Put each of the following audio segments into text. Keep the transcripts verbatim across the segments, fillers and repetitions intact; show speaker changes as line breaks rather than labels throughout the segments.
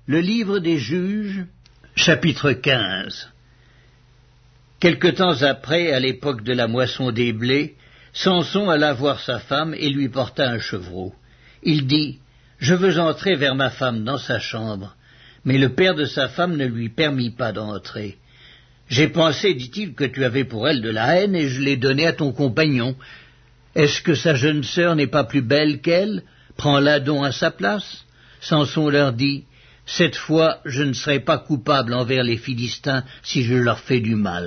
Le livre des Juges, chapitre quinze. Quelque temps après, à l'époque de la moisson des blés, Samson alla voir sa femme et lui porta un chevreau. Il dit, « Je veux entrer vers ma femme dans sa chambre. » Mais le père de sa femme ne lui permit pas d'entrer. « J'ai pensé, dit-il, que tu avais pour elle de la haine, et je l'ai donnée à ton compagnon. Est-ce que sa jeune sœur n'est pas plus belle qu'elle? Prends-la donc à sa place. » Samson leur dit, « Cette fois, je ne serai pas coupable envers les Philistins si je leur fais du mal. »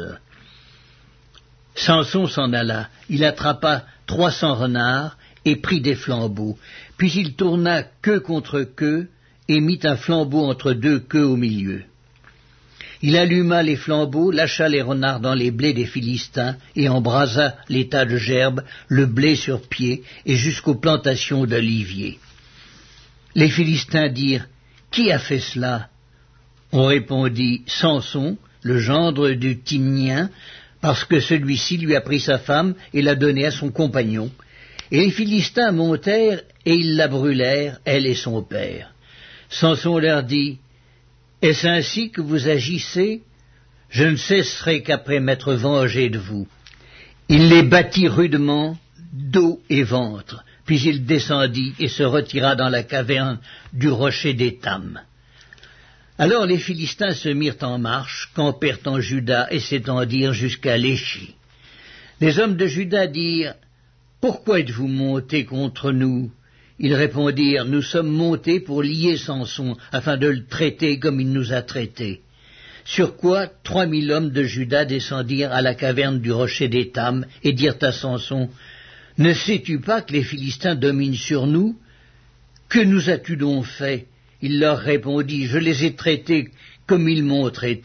Samson s'en alla, il attrapa trois cents renards et prit des flambeaux, puis il tourna queue contre queue et mit un flambeau entre deux queues au milieu. Il alluma les flambeaux, lâcha les renards dans les blés des Philistins et embrasa les tas de gerbes, le blé sur pied et jusqu'aux plantations d'oliviers. Les Philistins dirent, « Qui a fait cela ?» On répondit, « Samson, le gendre du Timnien, parce que celui-ci lui a pris sa femme et l'a donnée à son compagnon. » Et les Philistins montèrent et ils la brûlèrent, elle et son père. Samson leur dit, « Est-ce ainsi que vous agissez? Je ne cesserai qu'après m'être vengé de vous. » Il les battit rudement, dos et ventre, puis il descendit et se retira dans la caverne du rocher d'Étam. Alors les Philistins se mirent en marche, campèrent en Juda et s'étendirent jusqu'à Léchi. Les hommes de Juda dirent, « Pourquoi êtes-vous montés contre nous ?» Ils répondirent, « Nous sommes montés pour lier Samson, afin de le traiter comme il nous a traités. » Sur quoi trois mille hommes de Juda descendirent à la caverne du rocher d'Étam et dirent à Samson, « Ne sais-tu pas que les Philistins dominent sur nous? Que nous as-tu donc fait ?» Il leur répondit, « Je les ai traités comme ils m'ont traité. »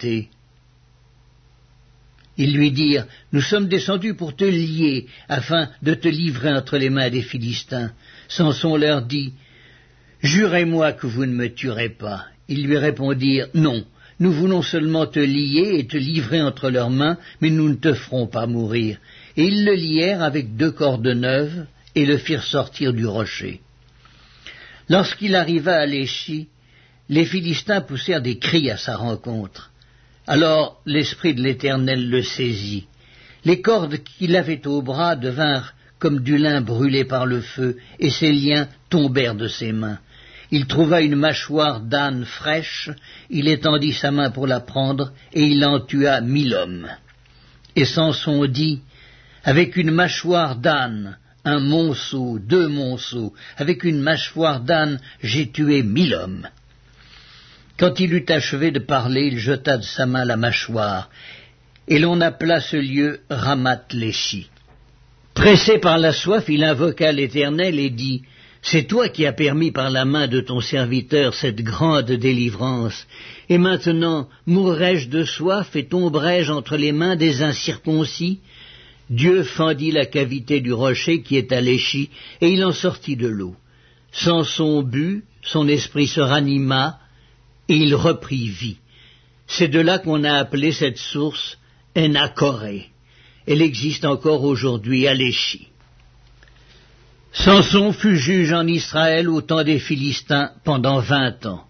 Ils lui dirent, « Nous sommes descendus pour te lier, afin de te livrer entre les mains des Philistins. » Samson leur dit, « Jurez-moi que vous ne me tuerez pas. » Ils lui répondirent, « Non, nous voulons seulement te lier et te livrer entre leurs mains, mais nous ne te ferons pas mourir. » Et ils le lièrent avec deux cordes neuves et le firent sortir du rocher. Lorsqu'il arriva à Léchi, les Philistins poussèrent des cris à sa rencontre. Alors l'Esprit de l'Éternel le saisit. Les cordes qu'il avait au bras devinrent comme du lin brûlé par le feu, et ses liens tombèrent de ses mains. Il trouva une mâchoire d'âne fraîche, il étendit sa main pour la prendre, et il en tua mille hommes. Et Samson dit, « Avec une mâchoire d'âne, un monceau, deux monceaux, avec une mâchoire d'âne, j'ai tué mille hommes. » Quand il eut achevé de parler, il jeta de sa main la mâchoire, et l'on appela ce lieu Ramath-Léchi. Pressé par la soif, il invoqua l'Éternel et dit, « C'est toi qui as permis par la main de ton serviteur cette grande délivrance, et maintenant mourrai-je de soif et tomberai-je entre les mains des incirconcis ?» Dieu fendit la cavité du rocher qui est à Léchi, et il en sortit de l'eau. Samson but, son esprit se ranima, et il reprit vie. C'est de là qu'on a appelé cette source Enakoré. Elle existe encore aujourd'hui à Léchi. Samson fut juge en Israël au temps des Philistins pendant vingt ans.